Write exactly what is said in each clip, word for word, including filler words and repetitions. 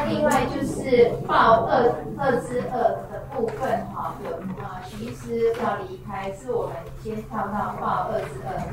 另外就是报二二之二的部分哈，有呃徐医师要离开，是我们先跳到报二之二。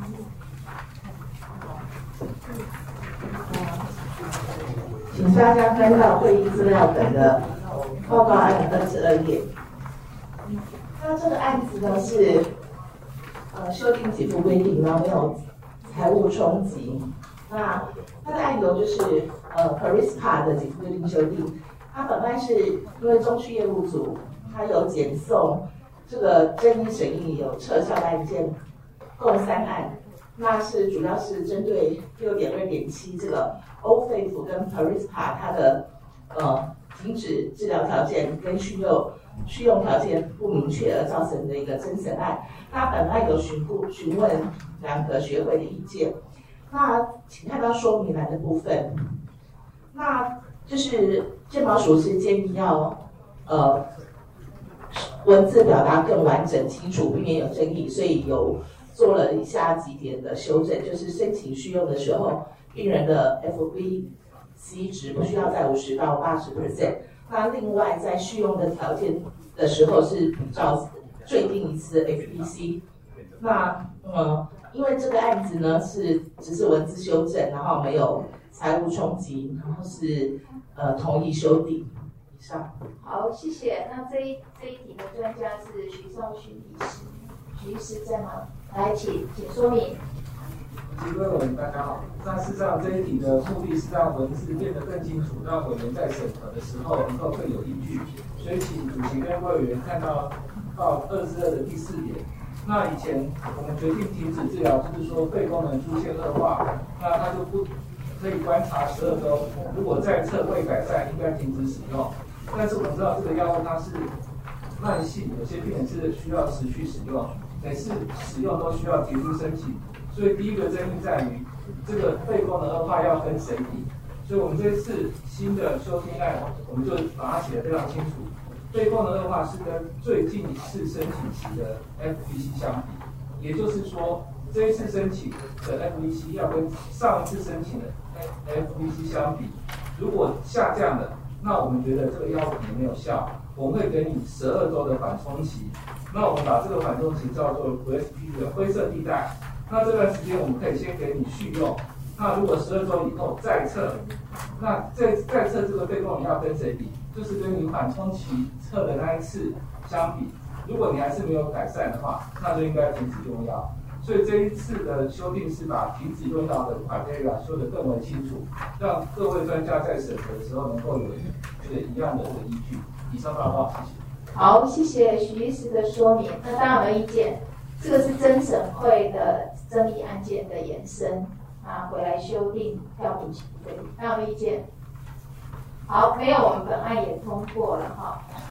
请大家翻到会议资料本的报告案二十二页。那这个案子呢是呃修订给付规定，然后没有财务冲击。那它的案由就是呃 Parispa 的给付规定修订。它本来是因为中区业务组它有检送这个争议审议有撤销的案件，共三案。那是主要是针对六点二点七这个欧肺腑跟 Parispa 它的呃停止治疗条件跟续用续用条件不明确而造成的一个侦审案。那本案有询顾询问两个学会的意见。那请看到说明栏的部分，那就是健保署是建议要呃文字表达更完整清楚，避免有争议，所以有做了以下几点的修正，就是申请续用的时候，病人的 F B C 值不需要在五十到八十 percent。那另外在续用的条件的时候是比照最低一次 F B C。那呃，因为这个案子呢是只是文字修正，然后没有财务冲击，然后是呃同意修订。以上。 好，谢谢。那这一这一题的专家是徐绍勋医师，徐医师在吗？来，请请说明。 各位委员大家好。那事实上这一题的目的是让文字变得更清楚，让委员在审核的时候能够更有依据。所以请主席跟委员看到到二之二的第四点。那以前我们决定停止治疗，就是说肺功能出现恶化，那它就不可以观察十二周，如果再测未改善，应该停止使用。但是我们知道这个药物它是慢性，有些病人是需要持续使用，每次使用都需要提出申请。所以第一个争议在于这个肺功能恶化要跟谁比，所以我们这次新的修订案，我们就把它写得非常清楚。肺功能恶化是跟最近一次申请时的 F B C 相比，也就是说这一次申请的 F B C 要跟上一次申请的 F B C 相比，如果下降了，那我们觉得这个药物可能没有效，我们会给你十二周的缓冲期。那我们把这个缓冲期叫做 V S P 的灰色地带。那这段时间我们可以先给你续用，那如果十二周以后再测，那再再测这个肺功能要跟谁比？就是跟你缓冲期测的那一次相比。如果你还是没有改善的话，那就应该停止用药。所以这一次的修订是把停止用药的 criteria 说得更为清楚，让各位专家在审核的时候能够有这个一样的这个依据。以上报告，谢谢。 好，谢谢徐医师的说明。那大家有没有意见？这个是侦审会的争议案件的延伸啊，回来修订票补齐规，大家有没有意见？好，没有，我们本案也通过了哈。